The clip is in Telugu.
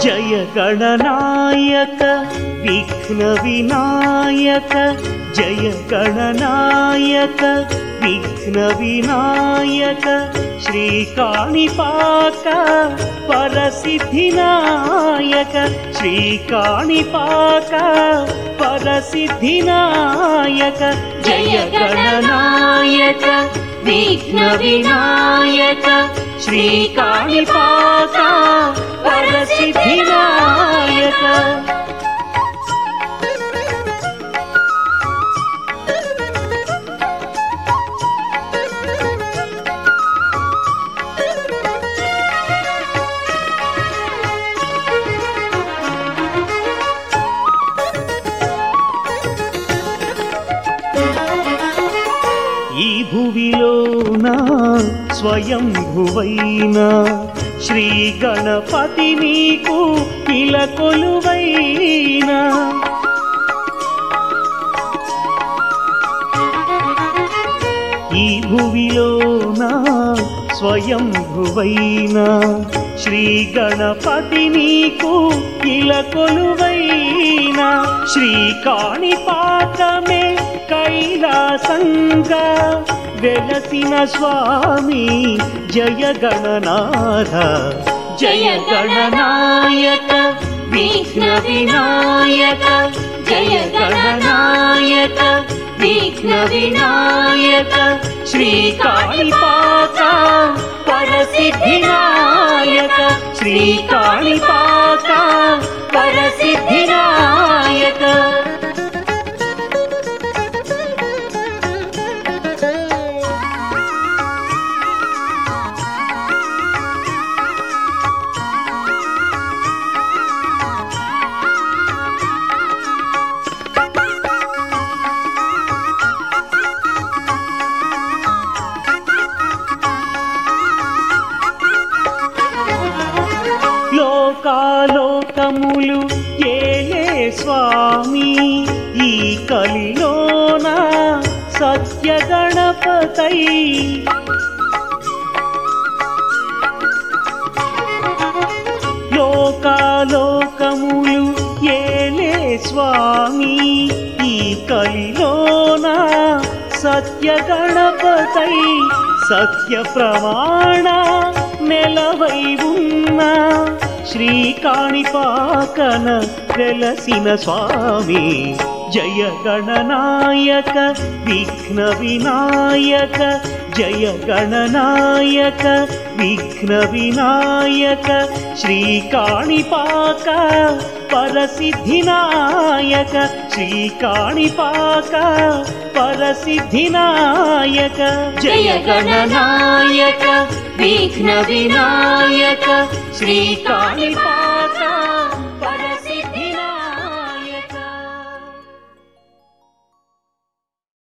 जय गणनायक विघ्न विनायक जय गणनायक विघ्न विनायक श्रीकाणिपाक परसिद्धिनायक श्रीकाणिपाक परसिद्धिनायक जय गणनायक विघ्न विनायक श्रीकाणिपाक परसिद्धिनायक। ఈ భువిలోన స్వయంభువైన శ్రీ గణపతి నీకు ఇలా కొలువైనా ఈ భువిలోన స్వయంభువైన శ్రీ గణపతి నీకు ఇలా కొలువైనా శ్రీకాణిపాకమే కైలాసంగా వెలసిన స్వామి జయ గణనాథ జయ గణనాయక విఘ్న వినాయక జయ గణనాయక విఘ్న వినాయక శ్రీకాణిపాక परसिद्धिनायक श्रीकाणिपाक परसिद्धिनायक। లోకాలోకములు ఏలే స్వామి ఈ కలిలోన సత్య గణపతై లోకాలోకములు ఏలే స్వామి ఈ కలిలోన సత్య గణపతై సత్య ప్రమాణ నెలవై ఉన్న శ్రీకాణిపాకన వెలసిన స్వామి జయ గణనాయక విఘ్న వినాయక జయ గణనాయక విఘ్న వినాయక శ్రీకాణిపాక परसिद्धिनायक श्रीकाणिपाक परसिद्धिनायक जय गणनायक विघ्न विनायक श्रीकाणिपाक।